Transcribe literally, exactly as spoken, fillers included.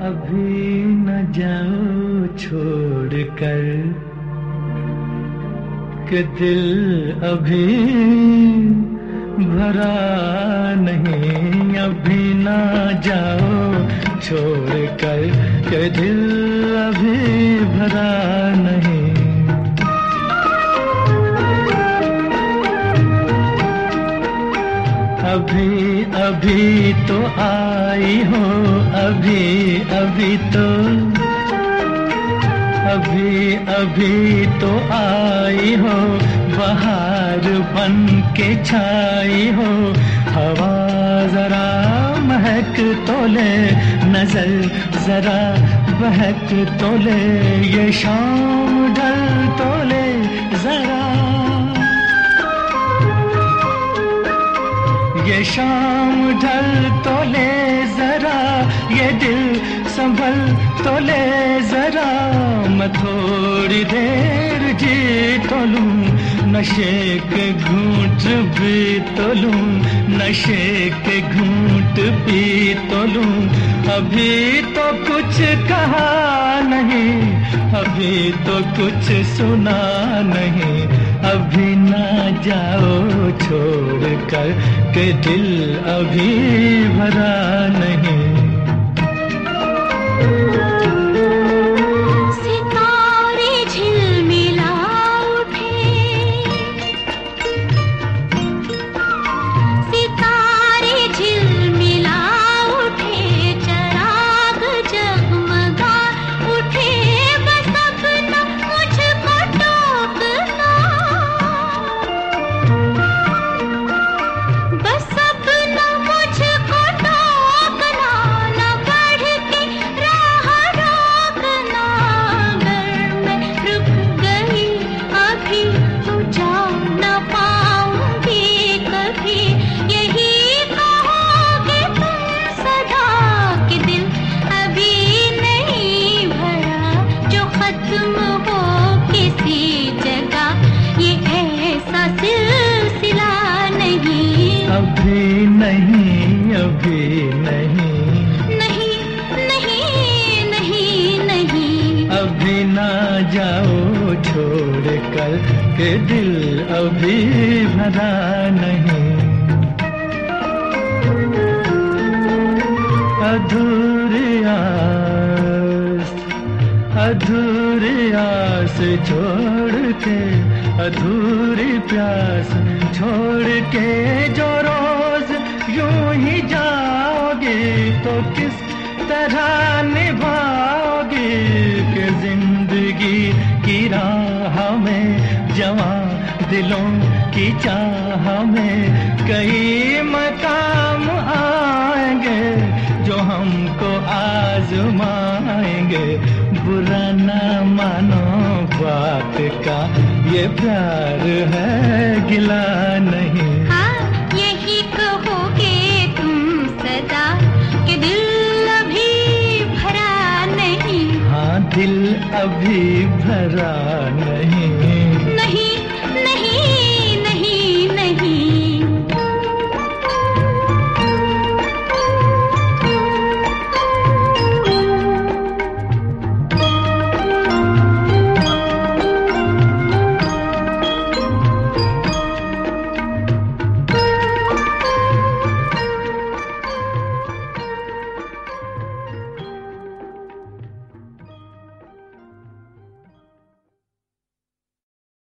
अभी न जाओ छोड़ कर कि दिल अभी भरा नहीं। अभी न जाओ छोड़ कर कि दिल अभी भरा नहीं। अभी अभी तो आई हो, अभी अभी तो अभी अभी तो आई हो, बहार बन के छाई हो। हवा जरा महक तो ले, नजर जरा बहक तो ले, ये शाम ढल तो ले जरा, ये शाम ढल तो ले जरा, ये दिल संभल तो ले जरा। मैं थोड़ी देर जी तो लूं, नशे के घूंट भी तो लूं, नशे के घूंट भी तो लूं। अभी तो कुछ कहा नहीं, अभी तो कुछ सुना नहीं। अभी ना जाओ छोड़ कर के दिल अभी भरा नहीं। अभी नहीं, अभी नहीं, नहीं नहीं नहीं नहीं। अभी ना जाओ छोड़ कर के दिल अभी भरा नहीं। अधूरी आस, अधूरी आस छोड़ के, अधूरी प्यास छोड़ के जो रोज यूं ही जाओगे तो किस तरह निभाओगे कि जिंदगी की राह में जवां दिलों की चाह में कई मकाम आएंगे जो हमको आजमाएंगे। बुरा ना मानो बात का, ये प्यार है गिला नहीं। हाँ यही कहोगे तुम सदा कि दिल अभी भरा नहीं। हाँ दिल अभी भरा नहीं।